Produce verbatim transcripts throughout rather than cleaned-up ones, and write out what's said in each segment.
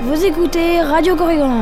Vous écoutez Radio Corrigan.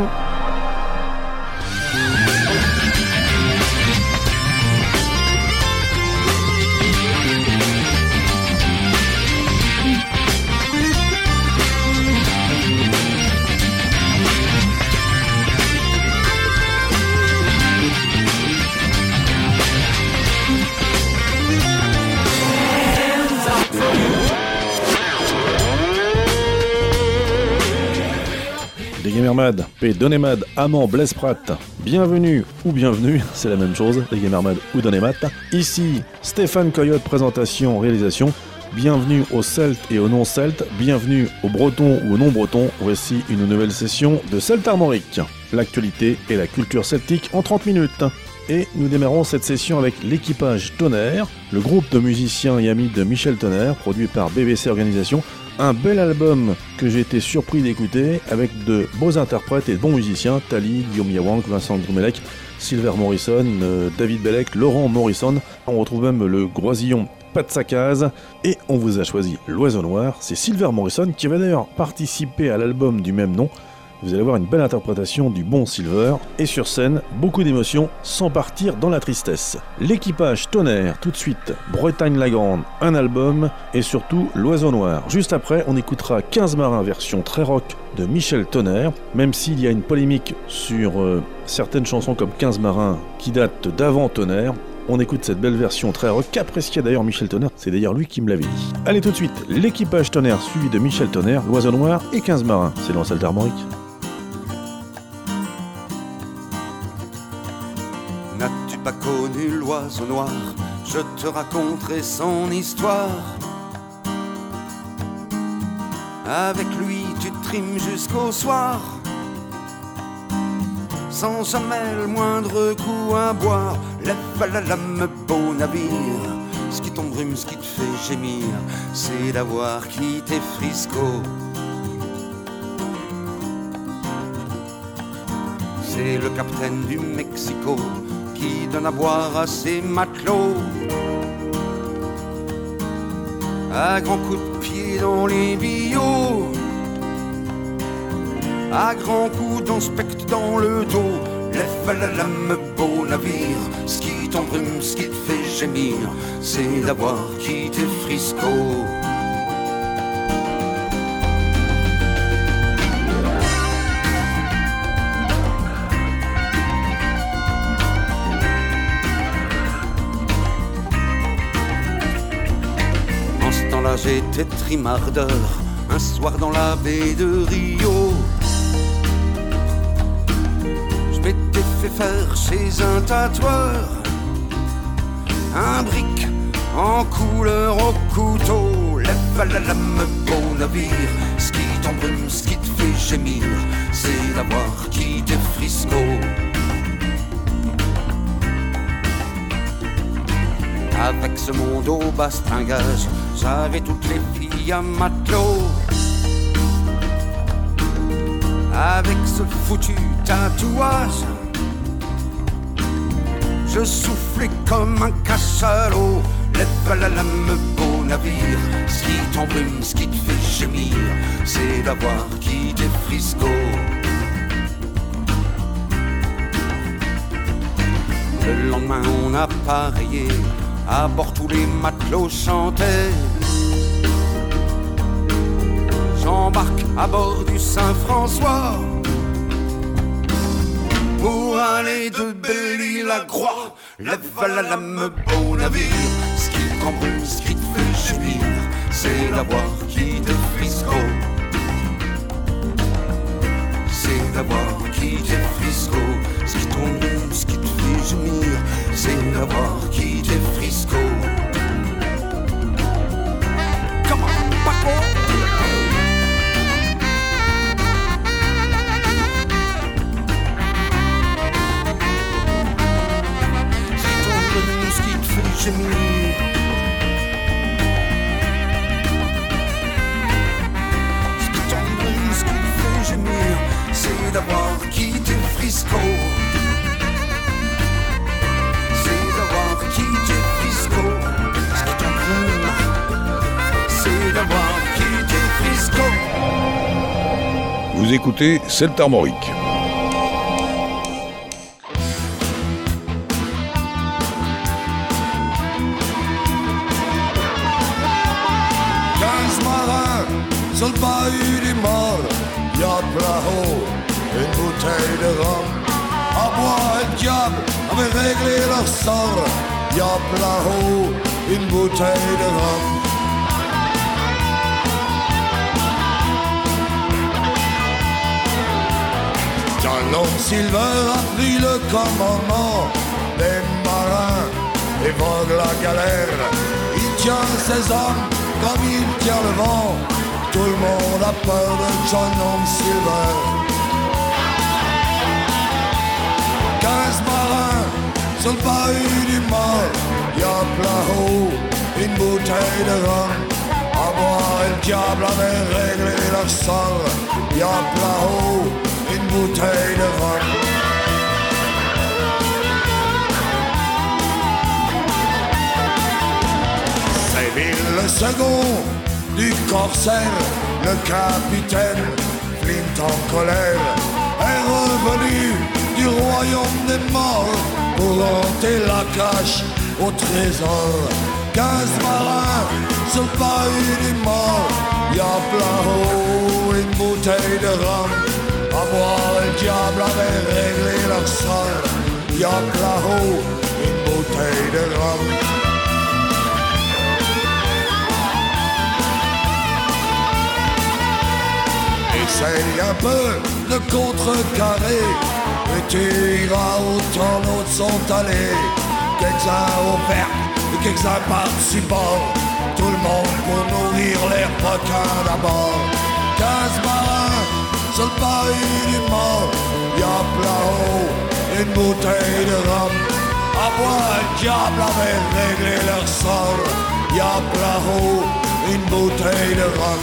Gamermad, P. Donemad, Amand, Blaise Pratt, bienvenue ou bienvenue, c'est la même chose, les Gamermad ou Donemat. Ici, Stéphane Coyote, présentation, réalisation. Bienvenue aux Celtes et aux non-Celtes, bienvenue aux Bretons ou aux non-Bretons. Voici une nouvelle session de Celte Armorique. L'actualité et la culture celtique en trente minutes. Et nous démarrons cette session avec l'équipage Tonnerre, le groupe de musiciens et amis de Michel Tonnerre, produit par B B C Organisation. Un bel album que j'ai été surpris d'écouter, avec de beaux interprètes et de bons musiciens, Tali, Guillaume Yawank, Vincent Grumelec, Silver Morrison, euh, David Bellec, Laurent Morrison. On retrouve même le Groisillon Pat Sakaz, et on vous a choisi l'Oiseau Noir. C'est Silver Morrison qui va d'ailleurs participer à l'album du même nom. Vous allez avoir une belle interprétation du bon Silver, et sur scène, beaucoup d'émotions sans partir dans la tristesse. L'équipage Tonnerre, tout de suite, Bretagne-la-Grande, un album, et surtout l'Oiseau Noir. Juste après, on écoutera quinze marins version très rock de Michel Tonnerre, même s'il y a une polémique sur euh, certaines chansons comme quinze marins qui datent d'avant Tonnerre. On écoute cette belle version très rock qu'appréciait d'ailleurs Michel Tonnerre, c'est d'ailleurs lui qui me l'avait dit. Allez tout de suite, l'équipage Tonnerre suivi de Michel Tonnerre, l'Oiseau Noir et quinze marins. C'est dans Celte Armorique. N'as-tu pas connu l'oiseau noir? Je te raconterai son histoire. Avec lui tu trimes jusqu'au soir, sans jamais le moindre coup à boire. Lève à la lame, beau navire. Ce qui t'embrume, ce qui te fait gémir, c'est d'avoir quitté Frisco. C'est le capitaine du Mexico qui donne à boire à ses matelots, à grands coups de pied dans les billots, à grands coups d'inspecte dans le dos. Lève à la lame, beau navire. Ce qui t'embrume, ce qui te fait gémir, c'est d'avoir quitté Frisco. J'étais trimardeur, un soir dans la baie de Rio. Je m'étais fait faire chez un tatoueur un brick en couleur au couteau. Lève à la lame, beau navire. Ce qui t'embrume, ce qui te fait gémir, c'est d'avoir quitté Frisco. Avec ce monde au bastingage, j'avais toutes les filles à matelot. Avec ce foutu tatouage, je soufflais comme un cachalot. Lève à la lame, beau navire. Ce qui t'embrume, ce qui te fait gémir, c'est d'avoir quitté Frisco. Le lendemain on a pareillé, à bord tous les matelots chantaient. J'embarque à bord du Saint-François pour aller de Belle-Île à Groix. Lève à la lame, beau navire. Ce qui t'embrume, ce qui te fait gémir, c'est d'avoir quitté Frisco. C'est d'avoir quitté Frisco. Ce qui t'embrume, ce qui te fait gémir, c'est d'avoir quitté Frisco. Come on, Paco. C'est t'embrume, ce qui te fait gémir. Ce qui t'embrume, ce qui te fait gémir, c'est d'avoir quitté Frisco. Vous écoutez Celte Armorique. Quinze marins sur le bahut du mort, y'a là-haut une bouteille de rhum. À boire et le diable avait réglé leur sort, y'a là-haut une bouteille de rhum. John Long Silver a pris le commandement des marins et vogue la galère. Il tient ses hommes comme il tient le vent. Tout le monde a peur de John Long Silver. Quinze marins sur le bahut du mort, y'a là-haut une bouteille de rhum. À boire et le diable avait réglé leur sort, y'a là-haut une bouteille de rhum. Séville le second du corsaire, le capitaine Flint en colère, est revenu du royaume des morts pour hanter la cache au trésor. Quinze marins sur le bahut du mort, y'a là-haut une bouteille de rhum. À boire et le diable avait réglé leur sort, y'a là-haut une bouteille de rhum. Essaye un peu de contrecarrer, et tu iras où tant d'autres sont allés. Quelques-uns au vert et quelques-uns par-dessus bord, tout le monde pour nourrir les requins d'abord. Quinze marins sur le bahut du mort, y'a là-haut une bouteille de rhum. À boire le diable avait réglé leur sort, y'a là-haut une bouteille de rhum.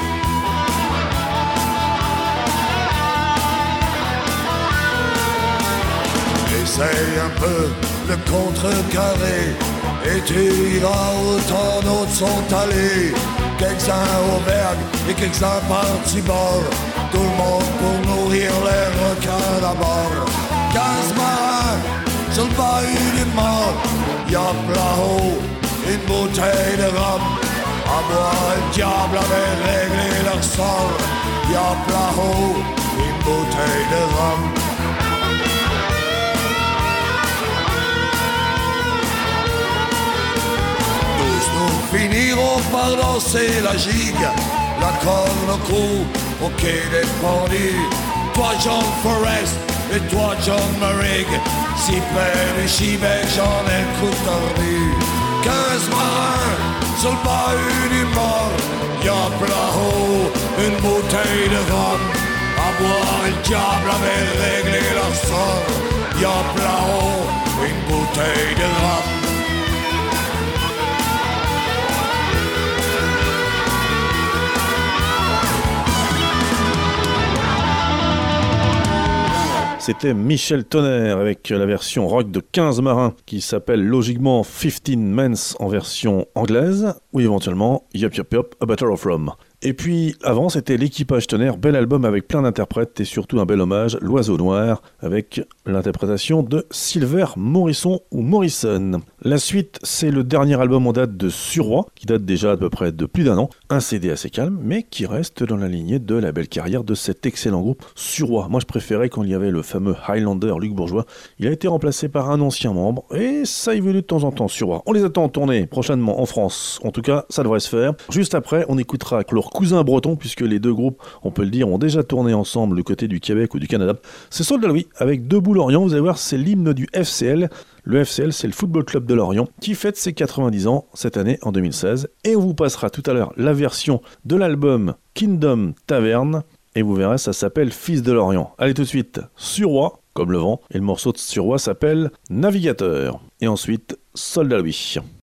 Essaye un peu de contrecarrer, et tu iras où tant d'autres sont allés. Quelques-uns au vergue et quelques-uns par-dessus bord, tout le monde pour nourrir les requins d'abord. Quinze marins sur le bahut du mort, y'a là-haut une bouteille de rhum. À boire le diable avait réglé leur sort, y'a là-haut une bouteille de rhum. Nous finirons par danser la gigue, la corne au cou, au quai des pendus. Toi John Forrest et toi John Merrig, si près du Chibec j'en ai le cou tordu. Quinze marins sur le bahut du mort, y'a là-haut une bouteille de rhum. À boire le diable avait réglé leur sort, y'a là-haut une bouteille de rhum. C'était Michel Tonnerre avec la version rock de quinze marins qui s'appelle logiquement quinze Men's en version anglaise ou éventuellement Yop Yop Yop, A Bottle of Rum. Et puis avant c'était l'équipage Tonnerre, bel album avec plein d'interprètes et surtout un bel hommage, L'Oiseau Noir, avec l'interprétation de Silver Morrison ou Morrison. La suite c'est le dernier album en date de Suroît, qui date déjà à peu près de plus d'un an, un C D assez calme mais qui reste dans la lignée de la belle carrière de cet excellent groupe Suroît. Moi je préférais quand il y avait le fameux Highlander Luc Bourgeois, il a été remplacé par un ancien membre et ça évolue de temps en temps Suroît. On les attend en tournée prochainement en France, en tout cas ça devrait se faire. Juste après on écoutera leur cousin breton puisque les deux groupes, on peut le dire, ont déjà tourné ensemble du côté du Québec ou du Canada. C'est Soldats Louis avec Debout Lorient, vous allez voir c'est l'hymne du F C L. Le F C L, c'est le Football Club de Lorient qui fête ses quatre-vingt-dix ans cette année en deux mille seize. Et on vous passera tout à l'heure la version de l'album Kingdom Tavern. Et vous verrez, ça s'appelle Fils de Lorient. Allez tout de suite, Suroît, comme le vent. Et le morceau de Suroît s'appelle Navigateur. Et ensuite, Soldats Louis.